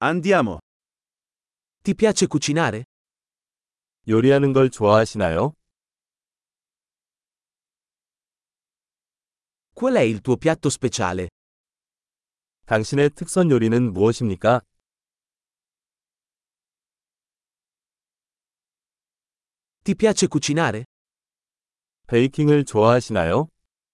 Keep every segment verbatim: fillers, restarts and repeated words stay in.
Andiamo. Ti piace cucinare? 요리하는 걸 좋아하시나요? Qual è il tuo piatto speciale? 당신의 특선 요리는 무엇입니까? Ti piace cucinare? 베이킹을 좋아하시나요?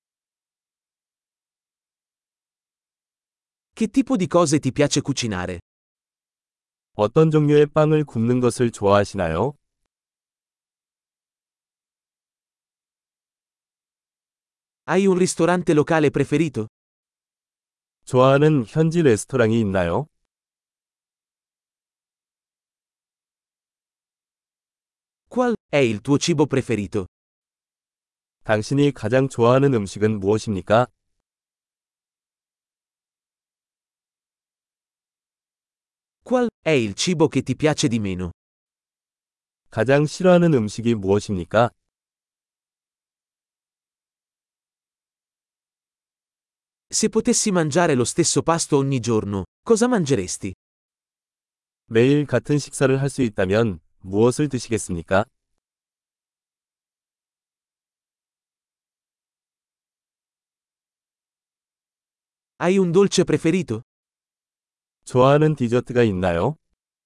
Che tipo di cose ti piace cucinare? 어떤 종류의 빵을 굽는 것을 좋아하시나요? Hai un ristorante locale preferito? 좋아하는 현지 레스토랑이 있나요? Qual è il tuo cibo preferito? 당신이 가장 좋아하는 음식은 무엇입니까? Qual è il cibo che ti piace di meno? 가장 싫어하는 음식이 무엇입니까? Se potessi mangiare lo stesso pasto ogni giorno, cosa mangeresti? 매일 같은 식사를 할 수 있다면 무엇을 드시겠습니까? Hai un dolce preferito? 좋아하는 디저트가 있나요?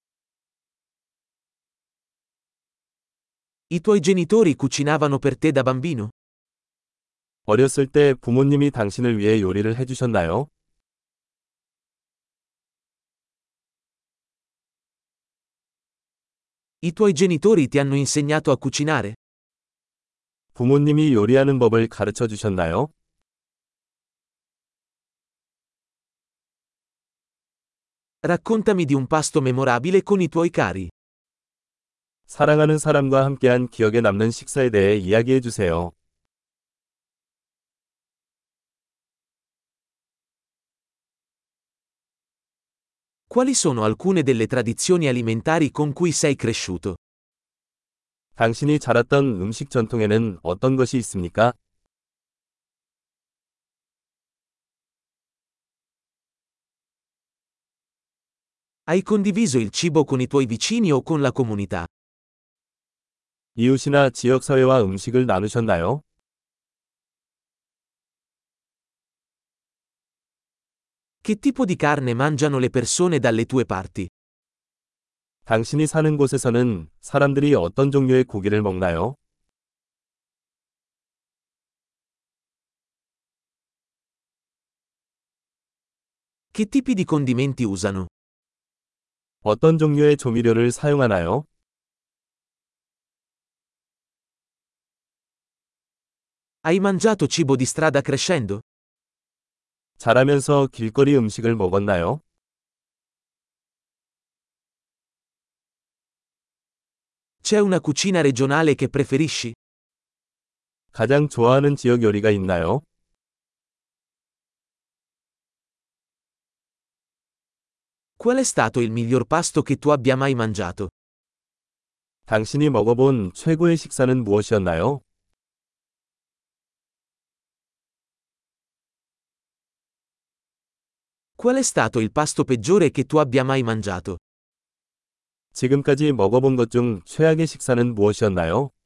I tuoi genitori cucinavano per te da bambino? 어렸을 때 부모님이 당신을 위해 요리를 해주셨나요? I tuoi genitori ti hanno insegnato a cucinare? 부모님이 요리하는 법을 가르쳐 주셨나요? Raccontami di un pasto memorabile con i tuoi cari. 사랑하는 사람과 함께한 기억에 남는 식사에 대해 이야기해 주세요. Quali sono alcune delle tradizioni alimentari con cui sei cresciuto? 당신이 자랐던 음식 전통에는 어떤 것이 있습니까? Hai condiviso il cibo con i tuoi vicini o con la comunità? 이웃이나 지역사회와 음식을 나누셨나요? Che tipo di carne mangiano le persone dalle tue parti? 당신이 사는 곳에서는 사람들이 어떤 종류의 고기를 먹나요? Che tipi di condimenti usano? 어떤 종류의 조미료를 사용하나요? Hai mangiato cibo di strada crescendo? 자라면서 길거리 음식을 먹었나요? C'è una cucina regionale che preferisci? 가장 좋아하는 지역 요리가 있나요? Qual è stato il miglior pasto che tu abbia mai mangiato? 당신이 먹어본 최고의 식사는 무엇이었나요? Qual è stato il pasto peggiore che tu abbia mai mangiato? 지금까지 먹어본 것 중 최악의 식사는 무엇이었나요?